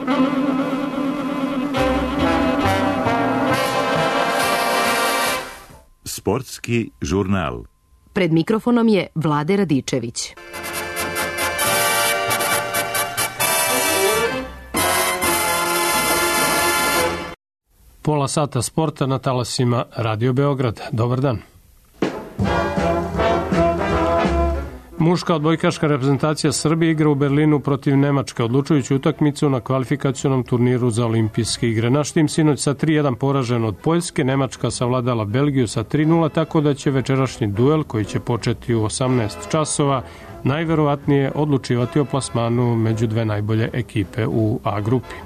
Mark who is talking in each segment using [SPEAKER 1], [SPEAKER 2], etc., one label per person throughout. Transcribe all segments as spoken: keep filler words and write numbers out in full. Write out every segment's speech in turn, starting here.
[SPEAKER 1] Sportski žurnal.
[SPEAKER 2] Pred mikrofonom je Vlade Radičević.
[SPEAKER 3] Pola sata sporta na talasima Radio Beograd. Dobar dan. Muška odbojkaška reprezentacija Srbije igra u Berlinu protiv Nemačke, odlučujući utakmicu na kvalifikacionom turniru za olimpijske igre. Naš tim sinoć sa tri jedan poražen od Poljske, Nemačka savladala Belgiju sa tri nula, tako da će večerašnji duel, koji će početi u osamnaest časova, najverovatnije odlučivati o plasmanu među dve najbolje ekipe u A grupi.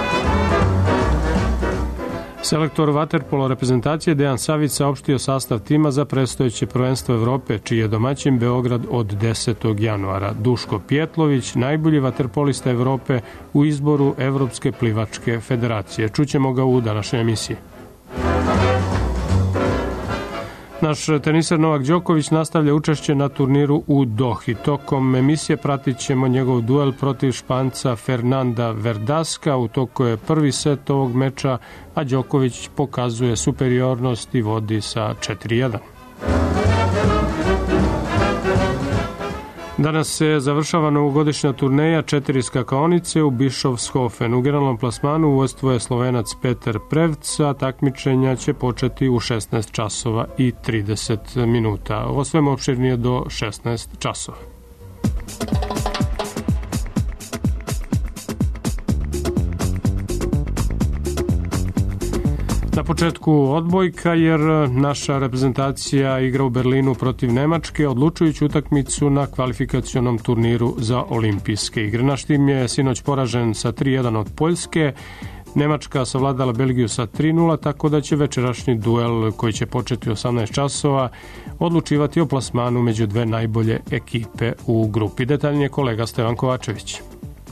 [SPEAKER 3] Selektor vaterpolo reprezentacije Dejan Savić saopštio sastav tima za predstojeće prvenstvo Evrope, čiji je domaćin Beograd od desetog januara. Duško Pjetlović, najbolji vaterpolista Evrope u izboru Evropske plivačke federacije. Čućemo ga u današnjoj emisiji. Naš teniser Novak Đoković nastavlja učešće na turniru u Dohi. Tokom emisije pratit ćemo njegov duel protiv Španca Fernanda Verdaska. U toku je prvi set ovog meča, a Đoković pokazuje superiornost i vodi sa četiri jedan. Danas se završava novogodišnja turneja četiri skakaonice u Bischofshofen. U generalnom plasmanu uvodstvo je Slovenac Peter Prevc, a takmičenja će početi u šesnaest časova i trideset minuta. Ovo sve opširnije do šesnaest časova. Na početku odbojka, jer naša reprezentacija igra u Berlinu protiv Nemačke, odlučujući utakmicu na kvalifikacionom turniru za olimpijske igre. Naš tim je sinoć poražen sa tri jedan od Poljske, Nemačka savladala Belgiju sa tri nula, tako da će večerašnji duel, koji će početi u osamnaest časova, odlučivati o plasmanu među dve najbolje ekipe u grupi. Detaljnije kolega Stevan Kovačević.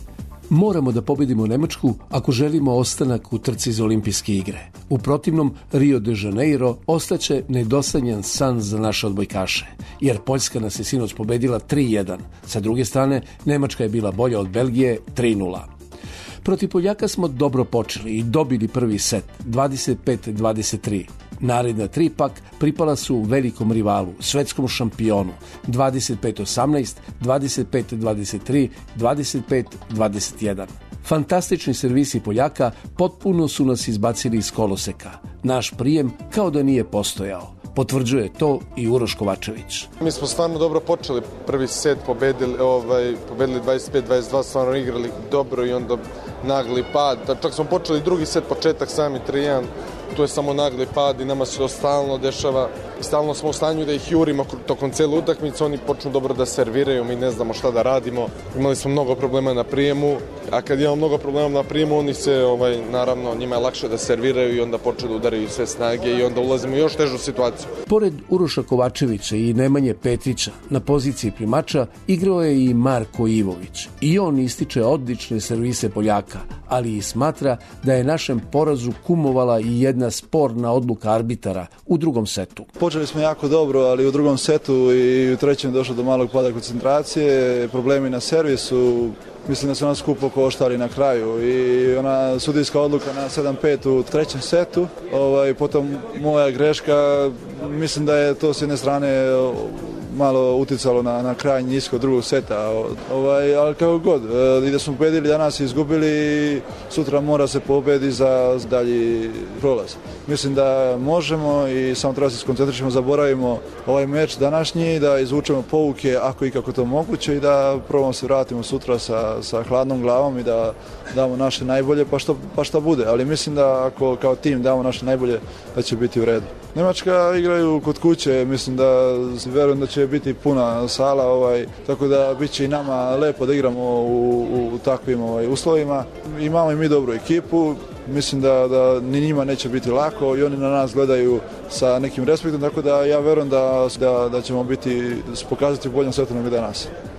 [SPEAKER 4] Moramo da pobedimo Nemačku ako želimo ostanak u trci za olimpijske igre. U protivnom, Rio de Janeiro ostaće nedosanjan san za naše odbojkaše, jer Poljska nas je sinoć pobedila tri jedan. Sa druge strane, Nemačka je bila bolja od Belgije tri nula. Protiv Poljaka smo dobro počeli i dobili prvi set, dvadeset pet dvadeset tri. Naredna tri pak pripala su velikom rivalu, svetskom šampionu, dvadeset pet osamnaest, dvadeset pet dvadeset tri, dvadeset pet dvadeset jedan. Fantastični servisi Poljaka potpuno su nas izbacili iz koloseka. Naš prijem kao da nije postojao. Potvrđuje to i Uroš Kovačević.
[SPEAKER 5] Mi smo stvarno dobro počeli prvi set, pobedili, ovaj, pobedili dvadeset pet dvadeset dva, stvarno igrali dobro i onda nagli pad. Čak smo počeli drugi set, početak sami tri jedan, tu je samo nagli pad i nama se to stalno dešava. I stalno smo u stanju da ih jurimo tokom cele utakmice, oni počnu dobro da serviraju, mi ne znamo šta da radimo. Imali smo mnogo problema na prijemu, a kad imamo mnogo problema na prijemu, oni se, ovaj, naravno, njima je lakše da serviraju i onda počnu da udaraju sve snage i onda ulazimo u još težu situaciju.
[SPEAKER 4] Pored Uroša Kovačevića i Nemanje Petrića, na poziciji primača igrao je i Marko Ivović. I on ističe odlične servise Poljaka, ali i smatra da je našem porazu kumovala i jedna sporna odluka arbitara u drugom setu.
[SPEAKER 6] Počeli smo jako dobro, ali u drugom setu i u trećem došlo do malog pada koncentracije, problemi na servisu, mislim da su nas skupo koštali na kraju i ona sudijska odluka na sedam pet u trećem setu, ovaj, potom moja greška, mislim da je to s jedne strane malo uticalo na, na kraj nisko drugog seta, ovaj, ali kako god, i da smo pobedili danas i izgubili, sutra mora se pobedi za dalji prolaz. Mislim da možemo i samo treba se skoncentrišemo, zaboravimo ovaj meč današnji, da izvučemo pouke ako i kako to moguće i da probamo se vratimo sutra sa, sa hladnom glavom i da damo naše najbolje pa što, pa što bude, ali mislim da ako kao tim damo naše najbolje da će biti u redu. Nemačka igraju kod kuće, mislim da verujem da će biti puna sala, ovaj, tako da bit će i nama lepo da igramo u, u, u takvim ovaj, uslovima. Imamo i mi dobru ekipu, mislim da, da ni njima neće biti lako i oni na nas gledaju sa nekim respektom, tako da ja verujem da, da, da ćemo biti, pokazati u boljem svetu nego danas.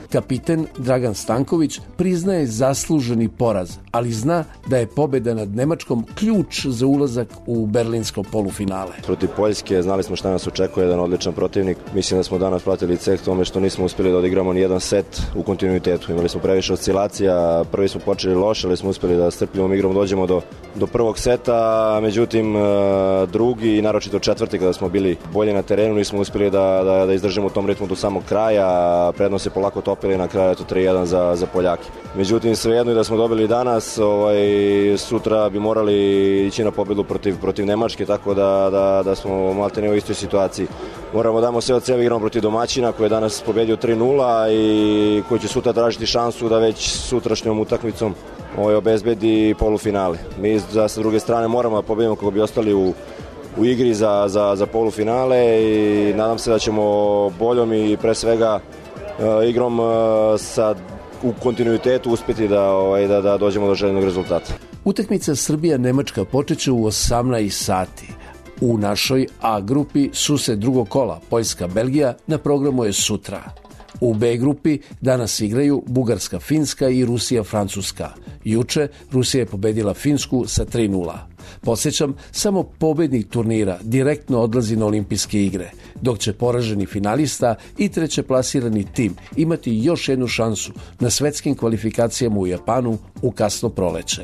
[SPEAKER 4] Kapiten Dragan Stanković priznaje zasluženi poraz, ali zna da je pobjeda nad Nemačkom ključ za ulazak u berlinsko polufinale.
[SPEAKER 7] Protiv Poljske znali smo šta nas očekuje, jedan odličan protivnik. Mislim da smo danas platili ceh tome što nismo uspjeli da odigramo ni jedan set u kontinuitetu. Imali smo previše oscilacija, prvi smo počeli loše, ali smo uspjeli da strpljivom igrom dođemo do, do prvog seta, međutim drugi i naročito četvrti kada smo bili bolje na terenu nismo uspjeli da, da, da izdržimo u tom ritmu do samog kraja, prednost se polako topili na kraju to tri jedan za, za Poljake. Međutim svejedno i da smo dobili danas, ovaj, sutra bi morali ići na pobjedu protiv, protiv Nemačke, tako da, da, da smo maltene u istoj situaciji. Moramo damo sve od sebe, igramo protiv domaćina koji je danas pobjedio tri nula i koji će sutra tražiti šansu da već sutrašnjom utakmicom ovaj, obezbedi polufinale. Mi za, sa druge strane moramo da pobedimo kako bi ostali u, u igri za, za, za polufinale i nadam se da ćemo boljom i pre svega uh, igrom uh, sa, u kontinuitetu uspjeti da, ovaj, da, da dođemo do željenog rezultata.
[SPEAKER 4] Utakmica Srbija-Nemačka počeće u osamnaest sati. U našoj A grupi susret drugog kola Poljska-Belgija na programu je sutra. U B grupi danas igraju Bugarska-Finska i Rusija-Francuska. Juče Rusija je pobedila Finsku sa tri nula. Podsjećam, samo pobednik turnira direktno odlazi na olimpijske igre, dok će poraženi finalista i treće plasirani tim imati još jednu šansu na svetskim kvalifikacijama u Japanu u kasno proleće.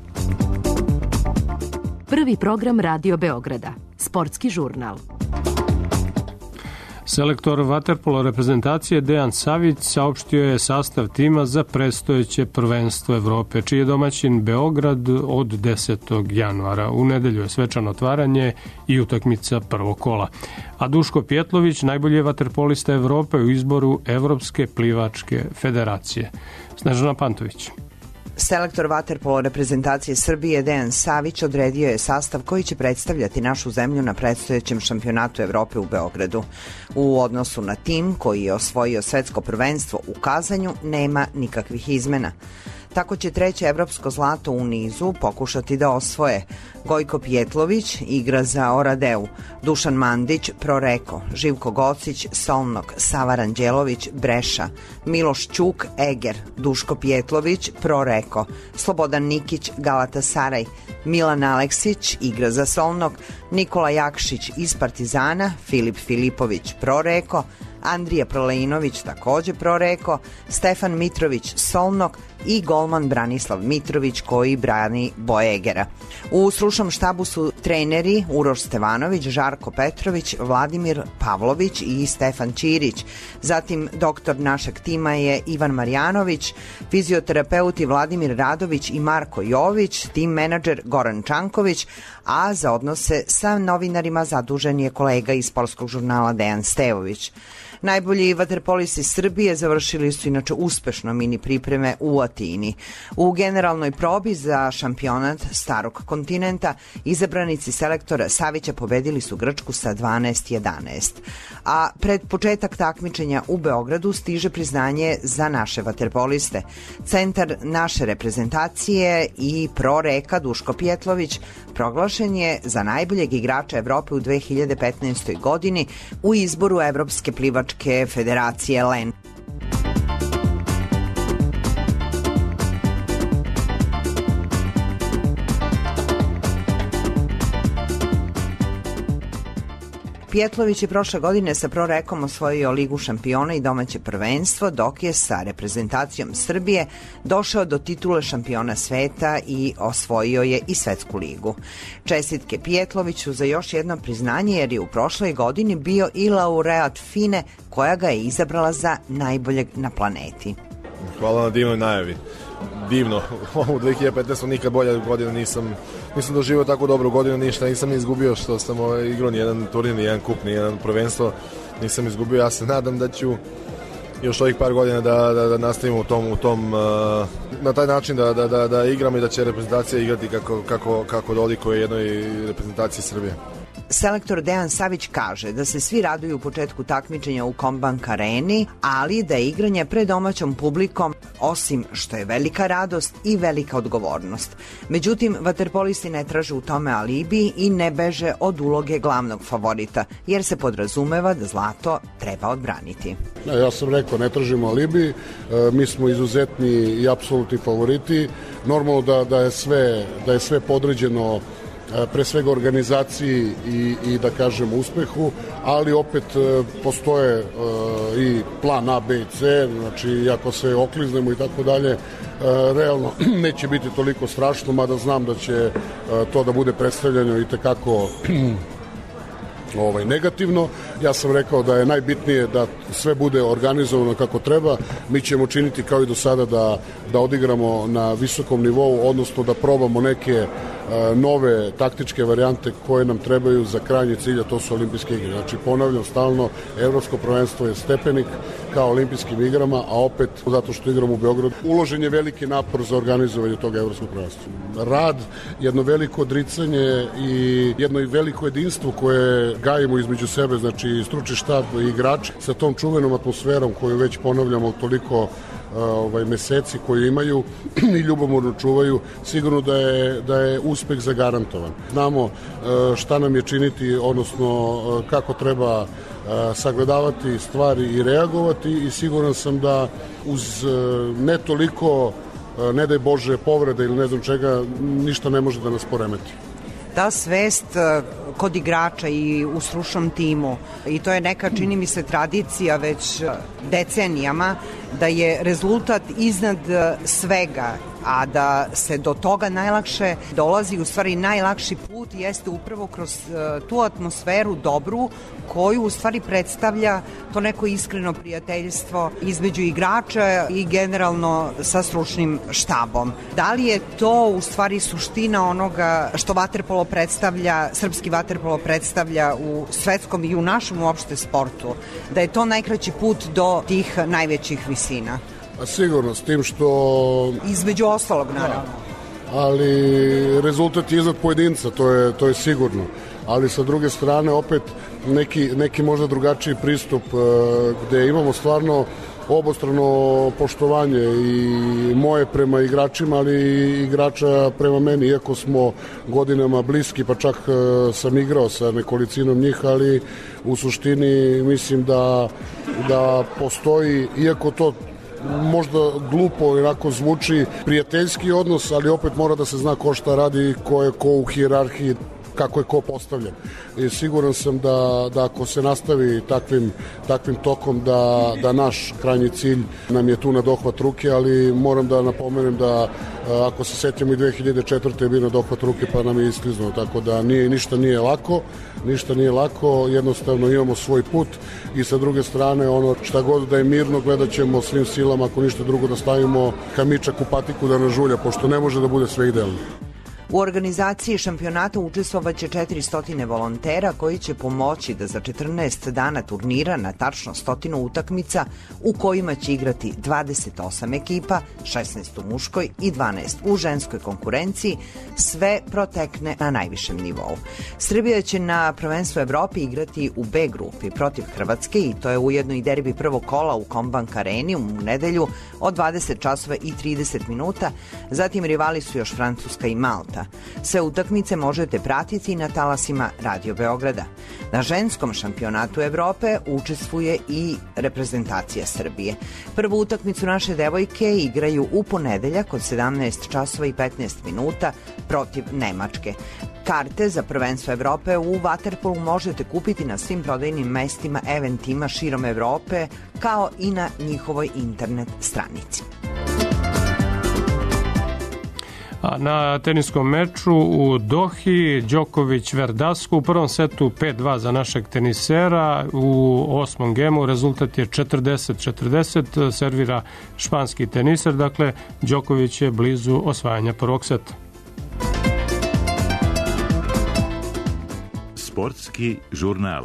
[SPEAKER 2] Prvi program Radio Beograda. Sportski žurnal.
[SPEAKER 3] Selektor vaterpolo reprezentacije Dejan Savić saopštio je sastav tima za predstojeće prvenstvo Evrope, čiji je domaćin Beograd od desetog januara. U nedelju je svečano otvaranje i utakmica prvog kola. A Duško Pjetlović najbolji je vaterpolista Evrope u izboru Evropske plivačke federacije. Snežana Pantović.
[SPEAKER 8] Selektor vaterpolo reprezentacije Srbije Dejan Savić odredio je sastav koji će predstavljati našu zemlju na predstojećem šampionatu Evrope u Beogradu. U odnosu na tim koji je osvojio svetsko prvenstvo u Kazanju nema nikakvih izmena. Tako će treće evropsko zlato u nizu pokušati da osvoje Gojko Pjetlović, igra za Oradeu, Dušan Mandić, Proreko, Živko Gocić, Solnog, Sava Ranđelović, Breša, Miloš Ćuk, Eger, Duško Pjetlović, Proreko, Slobodan Nikić, Galatasaraj, Milan Aleksić, igra za Solnog, Nikola Jakšić iz Partizana, Filip Filipović, Proreko, Andrija Prolejinović, takođe Proreko, Stefan Mitrović, Solnog i golman Branislav Mitrović koji brani Boegera. U stručnom štabu su treneri Uroš Stevanović, Žarko Petrović, Vladimir Pavlović i Stefan Ćirić. Zatim doktor našeg tima je Ivan Marjanović, fizioterapeuti Vladimir Radović i Marko Jović, tim menadžer Goran Čanković, a za odnose sa novinarima zadužen je kolega iz sportskog žurnala Dejan Stevović. Najbolji vaterpolisti Srbije završili su inače uspešno mini pripreme u Atini. U generalnoj probi za šampionat Starog kontinenta izabranici selektora Savića pobedili su Grčku sa dvanaest jedanaest. A pred početak takmičenja u Beogradu stiže priznanje za naše vaterpoliste. Centar naše reprezentacije i Proreka Duško Pjetlović proglašen je za najboljeg igrača Evrope u dve hiljade petnaestoj. godini u izboru Evropske plivačke federacije L E N. Pjetlović je prošle godine sa Prorekom osvojio Ligu šampiona i domaće prvenstvo, dok je sa reprezentacijom Srbije došao do titule šampiona sveta i osvojio je i svetsku ligu. Čestitke Pjetloviću za još jedno priznanje jer je u prošloj godini bio i laureat FINE koja ga je izabrala za najboljeg na planeti.
[SPEAKER 9] Hvala na divnoj najavi. Divno, u dve hiljade petnaestoj. nikad bolja godina nisam, nisam doživio tako dobru godinu, ništa, nisam izgubio što sam ovaj, igrao nijedan turnir, nijedan kup, nijedan prvenstvo, nisam izgubio. Ja se nadam da ću još ovih par godina da, da, da nastavim u tom, u tom uh, na taj način da, da, da, da igram i da će reprezentacija igrati kako, kako, kako dolikuje jednoj reprezentaciji Srbije.
[SPEAKER 8] Selektor Dejan Savić kaže da se svi raduju u početku takmičenja u Kombank areni, ali da je igranje pred domaćom publikom, osim što je velika radost, i velika odgovornost. Međutim, vaterpolisti ne traže u tome alibi i ne beže od uloge glavnog favorita, jer se podrazumeva da zlato treba odbraniti.
[SPEAKER 10] Ja sam rekao, ne tražimo alibi, mi smo izuzetni i apsolutni favoriti. Normalno da, da, je sve, da je sve podređeno pre svega organizaciji i, i da kažem uspehu, ali opet postoje i plan A, B i C, znači ako se okliznemo i tako dalje, realno neće biti toliko strašno, mada znam da će to da bude predstavljeno i tekako ovaj, negativno. Ja sam rekao da je najbitnije da sve bude organizovano kako treba. Mi ćemo činiti kao i do sada da, da odigramo na visokom nivou, odnosno da probamo neke nove taktičke varijante koje nam trebaju za krajnji cilj, a to su olimpijske igre. Znači, ponavljam stalno, evropsko prvenstvo je stepenik kao olimpijskim igrama, a opet, zato što igramo u Beogradu, uložen je veliki napor za organizovanje tog evropskog prvenstva. Rad, jedno veliko odricanje i jedno veliko jedinstvo koje gajimo između sebe, znači stručni štab i igrači, sa tom čuvenom atmosferom koju već ponavljamo toliko ovaj, meseci koji imaju i ljubomorno čuvaju, sigurno da je, da je uspeh zagarantovan. Znamo šta nam je činiti, odnosno kako treba sagledavati stvari i reagovati, i siguran sam da uz ne toliko, ne daj Bože, povrede ili ne znam čega, ništa ne može da nas poremeti.
[SPEAKER 8] Ta svest kod igrača i u stručnom timu, i to je neka, čini mi se, tradicija već decenijama, da je rezultat iznad svega, a da se do toga najlakše dolazi, u stvari najlakši put jeste upravo kroz tu atmosferu dobru, koju u stvari predstavlja to neko iskreno prijateljstvo između igrača i generalno sa stručnim štabom. Da li je to u stvari suština onoga što vaterpolo predstavlja, srpski vaterpolo predstavlja u svetskom i u našem uopšte sportu? Da je to najkraći put do tih najvećih visina?
[SPEAKER 10] A sigurno, s tim što...
[SPEAKER 8] Između ostalog, naravno.
[SPEAKER 10] Da, ali rezultat je iznad pojedinca, to je, to je sigurno. Ali sa druge strane, opet, neki, neki možda drugačiji pristup gde imamo stvarno obostrano poštovanje i moje prema igračima, ali i igrača prema meni, iako smo godinama bliski, pa čak sam igrao sa nekolicinom njih, ali u suštini mislim da, da postoji, iako to možda glupo i onako zvuči, prijateljski odnos, ali opet mora da se zna ko šta radi, ko je ko u hijerarhiji, kako je ko postavljen. I siguran sam da, da ako se nastavi takvim, takvim tokom, da, da naš krajnji cilj nam je tu na dohvat ruke, ali moram da napomenem da ako se setimo i dve hiljade četvrte je bio na dohvat ruke, pa nam je iskliznuo, tako da nije, ništa nije lako, ništa nije lako, jednostavno imamo svoj put, i sa druge strane, ono šta god da je mirno, gledat ćemo svim silama, ako ništa drugo, da stavimo kamičak u patiku da nas žulja, pošto ne može da bude sve idealno.
[SPEAKER 8] U organizaciji šampionata učestvovaće četiristo volontera koji će pomoći da za četrnaest dana turnira na tačno stotinu utakmica, u kojima će igrati dvadeset osam ekipa, šesnaest u muškoj i dvanaest u ženskoj konkurenciji, sve protekne na najvišem nivou. Srbija će na prvenstvu Evrope igrati u B grupi protiv Hrvatske, i to je ujedno i derbi prvog kola u Kombank areni u nedelju od dvadeset časova i trideset minuta, zatim rivali su još Francuska i Malta. Sve utakmice možete pratiti na talasima Radio Beograda. Na ženskom šampionatu Evrope učestvuje i reprezentacija Srbije. Prvu utakmicu naše devojke igraju u ponedeljak od sedamnaest časova i petnaest minuta protiv Nemačke. Karte za prvenstvo Evrope u vaterpolu možete kupiti na svim prodajnim mestima eventima širom Evrope, kao i na njihovoj internet stranici.
[SPEAKER 3] A na teniskom meču u Dohi Đoković Verdasco u prvom setu pet dva za našeg tenisera, u osmom gemu rezultat je četrdeset četrdeset, servira španski teniser, dakle Đoković je blizu osvajanja prvog seta.
[SPEAKER 1] Sportski žurnal.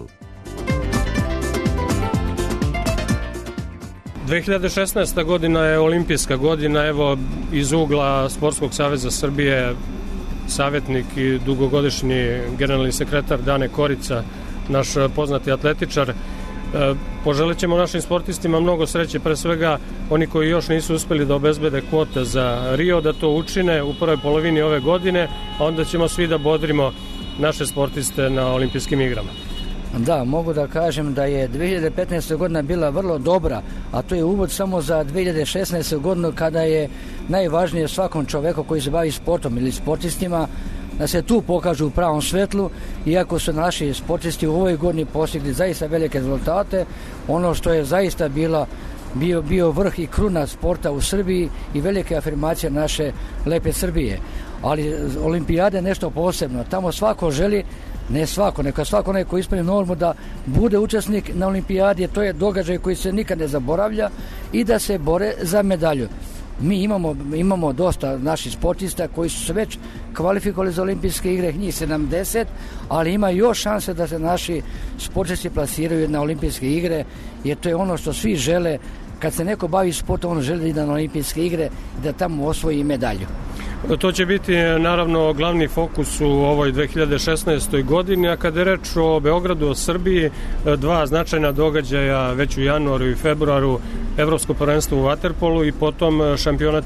[SPEAKER 3] dve hiljade šesnaesta. godina je olimpijska godina, evo iz ugla Sportskog saveza Srbije savjetnik i dugogodišnji generalni sekretar Dane Korica, naš poznati atletičar. Poželit ćemo našim sportistima mnogo sreće, pre svega oni koji još nisu uspeli da obezbede kvote za Rio, da to učine u prvoj polovini ove godine, a onda ćemo svi da bodrimo naše sportiste na olimpijskim igrama.
[SPEAKER 11] Da, mogu da kažem da je dve hiljade petnaesta godina bila vrlo dobra, a to je uvod samo za dve hiljade šesnaestu godinu, kada je najvažnije svakom čoveku koji se bavi sportom ili sportistima da se tu pokažu u pravom svetlu, iako su naši sportisti u ovoj godini postigli zaista velike rezultate. Ono što je zaista bila bio, bio vrh i kruna sporta u Srbiji i velike afirmacije naše lepe Srbije. Ali olimpijade je nešto posebno. Tamo svako želi, ne svako, neka svako onaj koji ispuni normu da bude učesnik na olimpijadi, to je događaj koji se nikad ne zaboravlja i da se bore za medalju. Mi imamo, imamo dosta naših sportista koji su se već kvalifikovali za olimpijske igre, njih sedamdeset, ali ima još šanse da se naši sportisti plasiraju na olimpijske igre, jer to je ono što svi žele. Kad se neko bavi sportom, on želi da ide na olimpijske igre i da tamo osvoji medalju.
[SPEAKER 3] To će biti naravno glavni fokus u ovoj dve hiljade šesnaestoj godini, a kada je reč o Beogradu, o Srbiji, dva značajna događaja već u januaru i februaru, Evropsko prvenstvo u vaterpolu i potom šampionat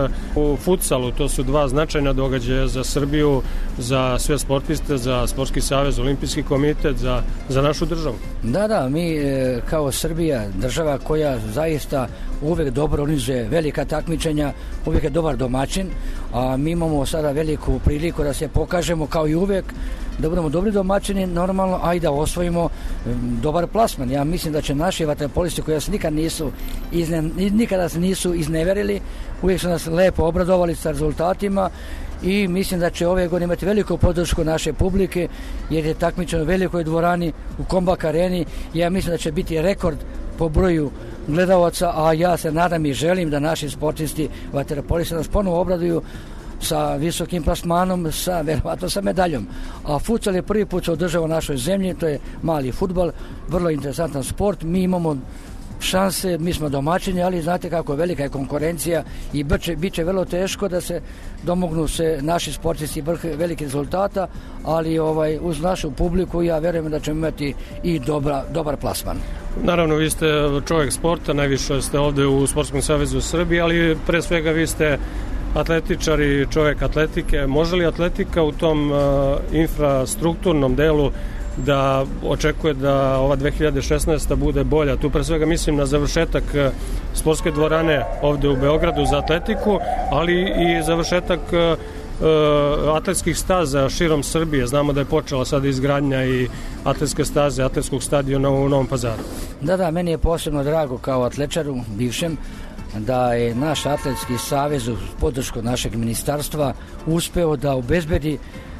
[SPEAKER 3] u futsalu. To su dva značajna događaja za Srbiju, za sve sportiste, za Sportski savez, Olimpijski komitet, za, za našu državu.
[SPEAKER 11] Da, da, mi kao Srbija, država koja zaista uvek dobro organizuje velika takmičenja, uvek je dobar domaćin, a mi imamo sada veliku priliku da se pokažemo kao i uvek, da budemo dobri domaćini normalno, a i da osvojimo dobar plasman. Ja mislim da će naši vaterpolisti koji nas nikad nisu izne, nikada se nisu izneverili, uvijek su nas lepo obradovali sa rezultatima i mislim da će ove godine imati veliku podršku naše publike, jer je takmičeno u velikoj dvorani u Kombak areni. Ja mislim da će biti rekord po broju gledalaca, a ja se nadam i želim da naši sportisti vaterpolisti nas ponovo obraduju sa visokim plasmanom, sa, verovatno sa medaljom. A futsal je prvi put se održava u našoj zemlji, to je mali fudbal, vrlo interesantan sport. Mi imamo šanse, mi smo domaćini, ali znate kako velika je konkurencija i bit će vrlo teško da se domognu se naši sportisti vrh velikih rezultata, ali ovaj, uz našu publiku ja verujem da ćemo imati i dobra, dobar plasman.
[SPEAKER 3] Naravno, vi ste čovjek sporta, najviše ste ovde u Sportskom savezu Srbije, ali pre svega vi ste atletičar i čovjek atletike. Može li atletika u tom uh, infrastrukturnom delu da očekuje da ova dve hiljade šesnaesta bude bolja? Tu pre svega mislim na završetak sportske dvorane ovde u Beogradu za atletiku, ali i završetak uh, atletskih staza širom Srbije. Znamo da je počela sada izgradnja i atletske staze, atletskog stadiona u Novom Pazaru.
[SPEAKER 11] Da, da, meni je posebno drago kao atlečaru, bivšem, da je naš atletski savez uz podršku našeg ministarstva uspeo da obezbedi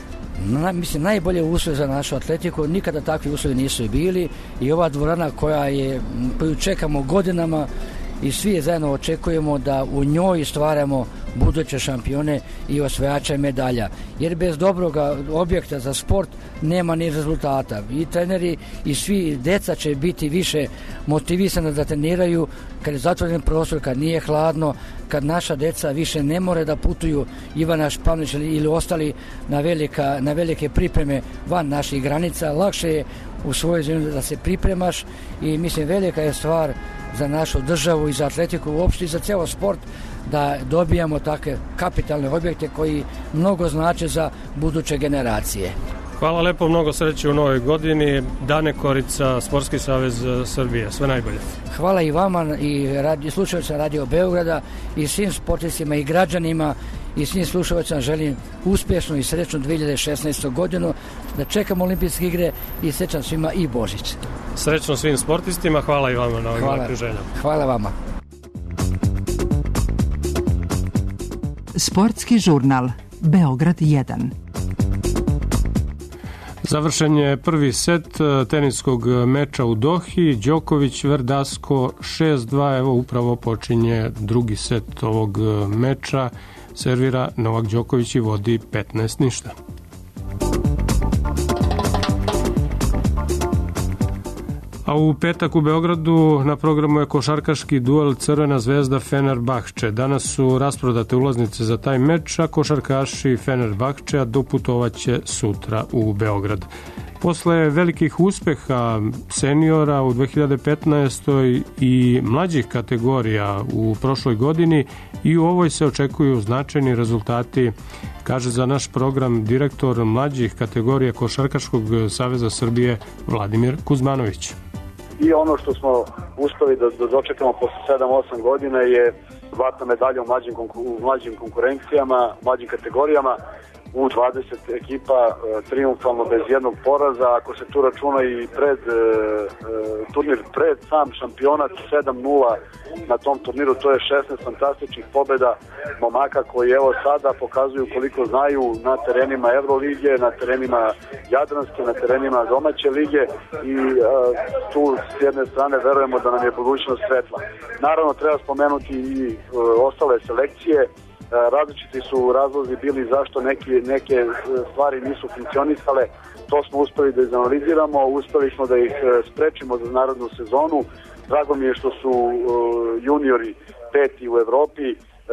[SPEAKER 11] na, mislim, najbolje uslove za našu atletiku. Nikada takvi uslovi nisu bili i ova dvorana koja je, koju čekamo godinama i svi zajedno očekujemo da u njoj stvaramo buduće šampione i osvajače medalja. Jer bez dobrog objekta za sport nema ni rezultata. I treneri i svi deca će biti više motivisani da treniraju kad je zatvoren prostor, kad nije hladno, kad naša deca više ne more da putuju Ivana Španić ili ostali na, velika, na velike pripreme van naših granica. Lakše je u svojoj zemlji da se pripremaš i mislim velika je stvar za našu državu i za atletiku uopšte i za ceo sport da dobijamo takve kapitalne objekte koji mnogo znače za buduće generacije.
[SPEAKER 3] Hvala lepo, mnogo sreće u novoj godini. Dane Korica, Sportski savez Srbije. Sve najbolje.
[SPEAKER 11] Hvala i vama i radi, slušalcima Radio Beograda i svim sportistima i građanima i svim slušalcima želim uspješnu i srećnu dve hiljade šesnaestu godinu, da čekamo olimpijske igre i srećan svima i Božić.
[SPEAKER 3] Srećno svim sportistima, hvala i vama na ovim lepim željama.
[SPEAKER 11] Hvala vama.
[SPEAKER 2] Sportski žurnal Beograd jedan.
[SPEAKER 3] Završen je prvi set teniskog meča u Dohi, Đoković Verdasco šest dva, evo upravo počinje drugi set ovog meča, servira Novak Đoković i vodi petnaest ništa. A u petak u Beogradu na programu je košarkaški duel Crvena zvezda Fenerbahče. Danas su rasprodate ulaznice za taj meč, a košarkaši Fenerbahčea doputovaće sutra u Beograd. Posle velikih uspeha seniora u dve hiljade petnaestoj i mlađih kategorija u prošloj godini, i u ovoj se očekuju značajni rezultati, kaže za naš program direktor mlađih kategorija Košarkaškog saveza Srbije Vladimir Kuzmanović.
[SPEAKER 12] I ono što smo uspeli da, da dočekamo posle sedam osam godina je zlatna medalja u mlađim, u mlađim konkurencijama, mlađim kategorijama, u dvadeset ekipa triumfalno bez jednog poraza. Ako se tu računa i pred e, turnir pred sam šampionat sedam nula na tom turniru, to je šesnaest fantastičnih pobjeda momaka koji evo sada pokazuju koliko znaju na terenima Evrolige, na terenima Jadranske, na terenima domaće lige i e, tu s jedne strane verujemo da nam je budućnost svetla. Naravno treba spomenuti i e, ostale selekcije. Različiti su razlozi bili zašto neke, neke stvari nisu funkcionisale. To smo uspeli da izanaliziramo, uspeli smo da ih sprečimo za narodnu sezonu. Drago mi je što su juniori peti u Evropi.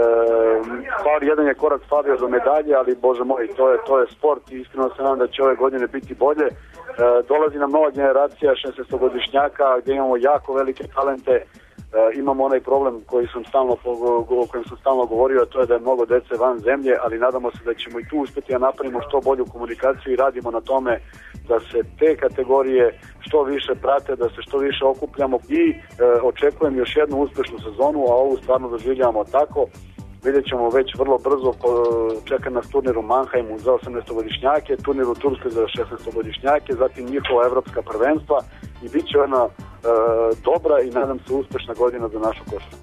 [SPEAKER 12] E, jedan je korak falio do medalje, ali bože moj, to je, to je sport i iskreno se nadam da će ove godine biti bolje. E, dolazi nam nova generacija šesnaestogodišnjaka gdje imamo jako velike talente. E, imamo onaj problem koji sam stalno, o kojem sam stalno govorio, a to je da je mnogo dece van zemlje, ali nadamo se da ćemo i tu uspjeti da napravimo što bolju komunikaciju i radimo na tome da se te kategorije što više prate, da se što više okupljamo i e, očekujem još jednu uspješnu sezonu, a ovu stvarno doživljavamo tako. Vidjet ćemo već vrlo brzo, čeka nas turnir u Mannheimu za osamnaestogodišnjake, turnir u Turskoj za šesnaestogodišnjake, zatim njihova evropska prvenstva i bit će jedna e, dobra i nadam se uspešna godina za našu košarku.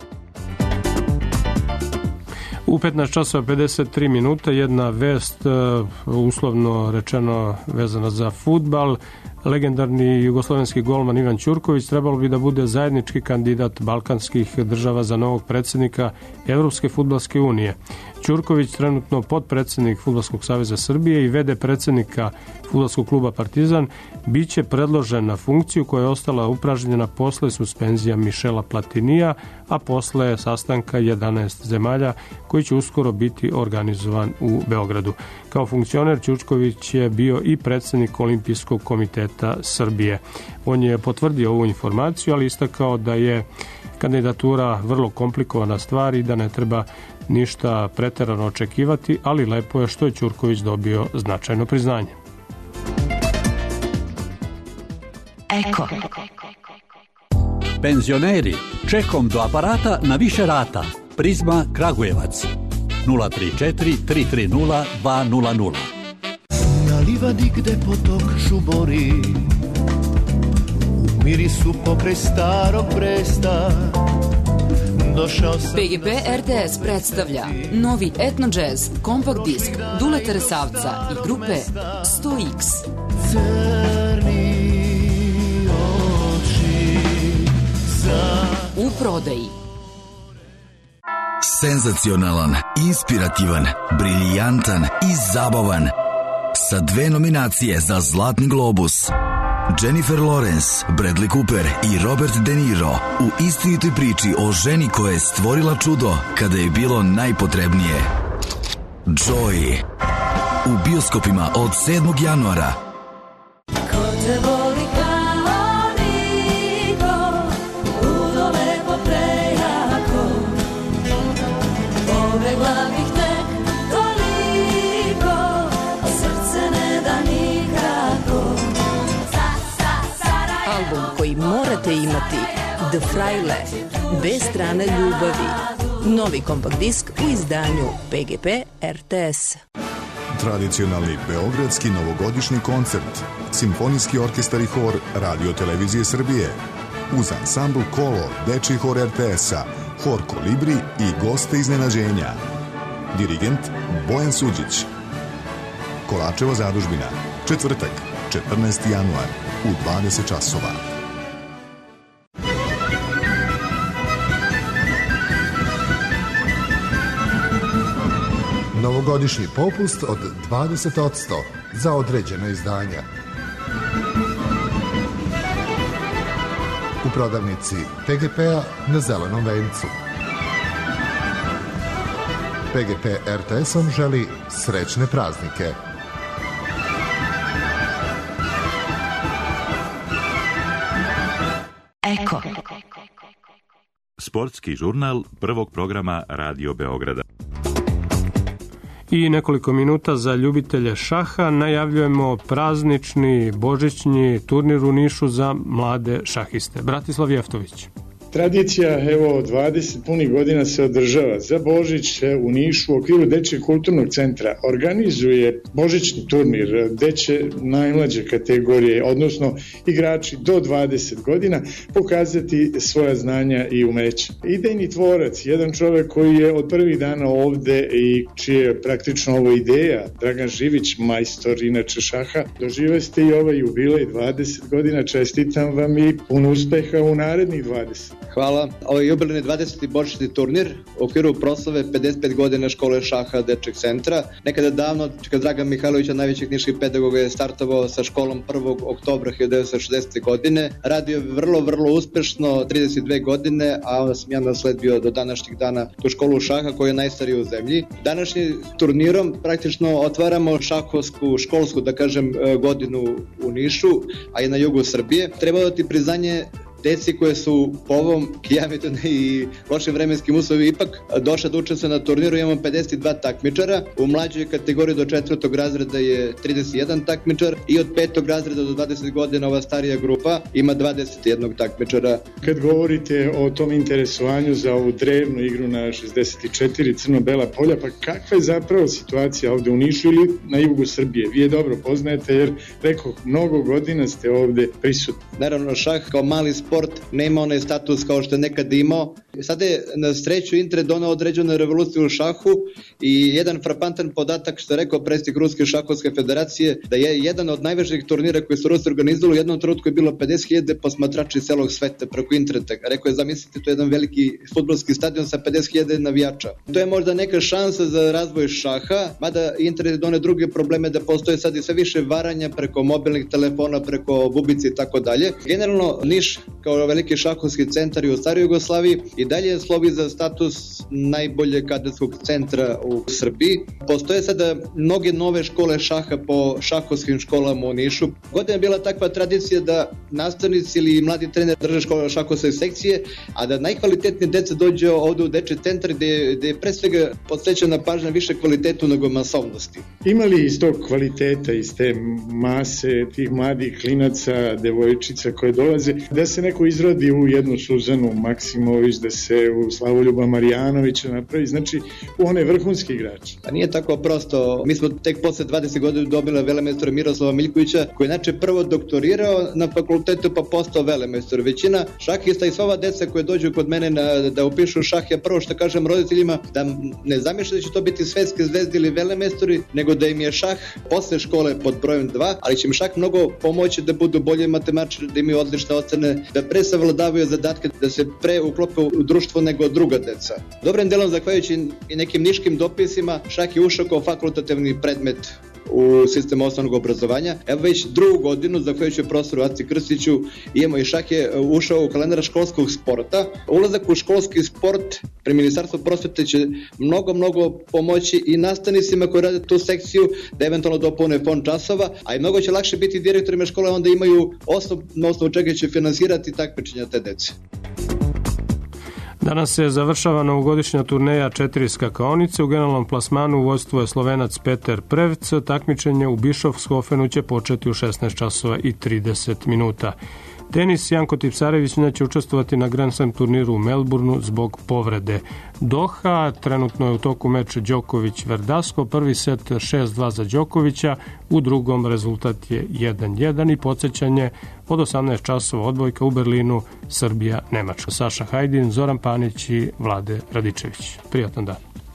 [SPEAKER 3] U petnaest časova pedeset tri minuta jedna vest, uslovno rečeno vezana za fudbal. Legendarni jugoslovenski golman Ivan Ćurković trebalo bi da bude zajednički kandidat balkanskih država za novog predsjednika Evropske fudbalske unije. Ćurković, trenutno podpredsjednik Fudbalskog saveza Srbije i vede predsjednika Fudbalskog kluba Partizan, bit će predložen na funkciju koja je ostala upražnjena posle suspenzija Mišela Platinija, a posle sastanka jedanaest zemalja koji će uskoro biti organizovan u Beogradu. Kao funkcioner Ćurković je bio i predsjednik Olimpijskog komiteta Srbije. On je potvrdio ovu informaciju, ali istakao da je kandidatura vrlo komplikovana stvar i da ne treba ništa preterano očekivati, ali lepo je što je Ćurković dobio značajno priznanje.
[SPEAKER 13] Eko. Penzioneri, čekom do aparata na više rata. Prizma Kragujevac. nula tri četiri tri tri nula dva nula nula.
[SPEAKER 14] Na livadi gde potok žubori, u mirisu pokraj starog Bresta,
[SPEAKER 15] P G P R T S predstavlja novi etno džez kompakt disk Duleta Resavca i grupe sto iks. U prodaji.
[SPEAKER 16] Senzacionalan, inspirativan, briljantan i zabavan. Sa dve nominacije za Zlatni globus. Jennifer Lawrence, Bradley Cooper i Robert De Niro u istinitoj priči o ženi koja je stvorila čudo kada je bilo najpotrebnije. Joy. U bioskopima od sedmog januara.
[SPEAKER 17] Ko te voli kao niko, udove po prejako, pobegla bih tek toliko, a srce ne da nikako.
[SPEAKER 15] Album koji morate imati, The Fraile, dve strane ljubavi. Novi kompakt disk u izdanju P G P R T S.
[SPEAKER 18] Tradicionalni beogradski novogodišnji koncert, Simfonijski orkestar i hor Radio Televizije Srbije, uz ansambl Kolo, Dečiji hor R T S-a, hor Kolibri i goste iznenađenja. Dirigent Bojan Suđić. Kolačeva zadužbina, četvrtak, četrnaesti januar, u dvadeset časova.
[SPEAKER 19] Novogodišnji popust od dvadeset posto za određena izdanja. prodavnici P G P-a na Zelenom vencu. P G P R T S vam želi srećne praznike.
[SPEAKER 2] Eko.
[SPEAKER 1] Sportski žurnal prvog programa Radio Beograda.
[SPEAKER 3] I nekoliko minuta za ljubitelje šaha. Najavljujemo praznični božićni turnir u Nišu za mlade šahiste. Bratislav Jeftović.
[SPEAKER 20] Tradicija, evo, dvadeset punih godina se održava. Za Božić u Nišu u okviru Dečijeg kulturnog centra organizuje božićni turnir gde će najmlađe kategorije, odnosno igrači do dvadeset godina, pokazati svoja znanja i umeća. Idejni tvorac, jedan čovek koji je od prvih dana ovde i čije je praktično ovo ideja, Dragan Živić, majstor inače šaha, doživeste i ovaj jubilej dvadeset godina. Čestitam vam i puno uspeha u narednih dvadeset.
[SPEAKER 21] Hvala. Ovo je jubilejni dvadeseti božićni turnir u okviru proslave pedeset pet godina škole šaha Dečijeg centra. Nekada davno, kad Dragan Mihajlović, najvećih niških pedagoga, je startovao sa školom prvog oktobra hiljadu devetsto šezdesete. godine. Radio vrlo, vrlo uspešno, trideset dve godine, a onda sam ja nasledio do današnjih dana tu školu šaha koja je najstarija u zemlji. Današnjim turnirom praktično otvaramo šahovsku, školsku, da kažem, godinu u Nišu, a i na jugu Srbije. Treba dati priznanje deci koje su po ovom kijametone i lošim vremenskim uslovi ipak došle da učestvuju na turniru. Imamo pedeset dva takmičara, u mlađoj kategoriji do četvrtog razreda je trideset jedan takmičar i od petog razreda do dvadeset godina ova starija grupa ima dvadeset jedan takmičara.
[SPEAKER 20] Kad govorite o tom interesovanju za ovu drevnu igru na šezdeset četiri crno-bela polja, pa kakva je zapravo situacija ovde u Nišu ili na jugu Srbije? Vi je dobro poznajete jer, rekao, mnogo godina ste ovde prisutni.
[SPEAKER 21] Naravno, šah kao mali sport nema onaj status kao što je nekad imao. Sada je na sreću internet donao određenu revoluciju u šahu i jedan frapantan podatak što je rekao predsjednik Ruske šahovske federacije, da je jedan od najvažnijih turnira koji su Rusi organizovali, u jednom trenutku je bilo pedeset hiljada posmatrača iz celog sveta preko interneta. Rekao je, zamislite, to je jedan veliki fudbalski stadion sa pedeset hiljada navijača. To je možda neka šansa za razvoj šaha, mada internet doneo druge probleme, da postoje sad i sve više varanja preko mobilnih telefona, preko bubice i tako dalje. Generalno, Niš kao veliki šahovski centar i u staroj Jugoslaviji i dalje slovi za status najbolje kadetskog centra u Srbiji. Postoje sada mnoge nove škole šaha po šahovskim školama u Nišu. Godina je bila takva tradicija da nastavnici ili mladi trener drže škole šahovske sekcije, a da najkvalitetnije deca dođe ovde u Dečiji centar gde, gde je pre svega posvećena pažnja više kvalitetu nego masovnosti.
[SPEAKER 20] Ima li iz tog kvaliteta, iz te mase tih mladih klinaca, devojčica koje dolaze, da se neko izrodi u jednu Suzanu Maksimović, da se u Slavoljuba Marijanovića napravi, znači u one vrhunski igrači?
[SPEAKER 21] Pa nije tako prosto. Mi smo tek posle dvadeset godina dobili velemajstora Miroslava Miljkovića, koji je inače prvo doktorirao na fakultetu pa postao velemajstor. Većina šahista i sva ova deca koje dođu kod mene na, da upišu šah, ja prvo što kažem roditeljima da ne zamišljaju da će to biti svetske zvezde ili velemajstori, nego da im je šah posle škole pod brojem dva, ali će im šah mnogo pomoći da budu bolje matematičari, da imaju odlične ocene, da pre savladavaju zadatke, da se pre uklope u društvo nego druga deca. Dobrim delom, zahvaljujući i nekim niškim dopisima, šah je ušao kao fakultativni predmet u sistemu osnovnog obrazovanja. Evo već drugu godinu, zahvaljujući profesoru Aci Krstiću, imamo i šah je ušao u kalendar školskog sporta. Ulazak u školski sport pri Ministarstvu prosvete će mnogo, mnogo pomoći i nastavnicima koji rade tu sekciju da eventualno dopune fond časova, a i mnogo će lakše biti direktorima škole, onda imaju osnov na osnovu čega će finansirati takmičenja te dece.
[SPEAKER 3] Danas se završava novogodišnja turneja četiri skakaonice. U generalnom plasmanu u vodstvu je Slovenac Peter Prevc. Takmičenje u Bischofshofenu će početi u šesnaest časova i trideset minuta. Tenis, Janko Tipsarević će učestvovati na Grand Slam turniru u Melbourneu zbog povrede. Doha, trenutno je u toku meč Đoković-Verdasco, prvi set šest dva za Đokovića, u drugom rezultat je jedan jedan i podsjećanje od osamnaest časova odbojka u Berlinu, Srbija-Nemačka. Saša Hajdin, Zoran Panić i Vlade Radičević. Prijatan dan.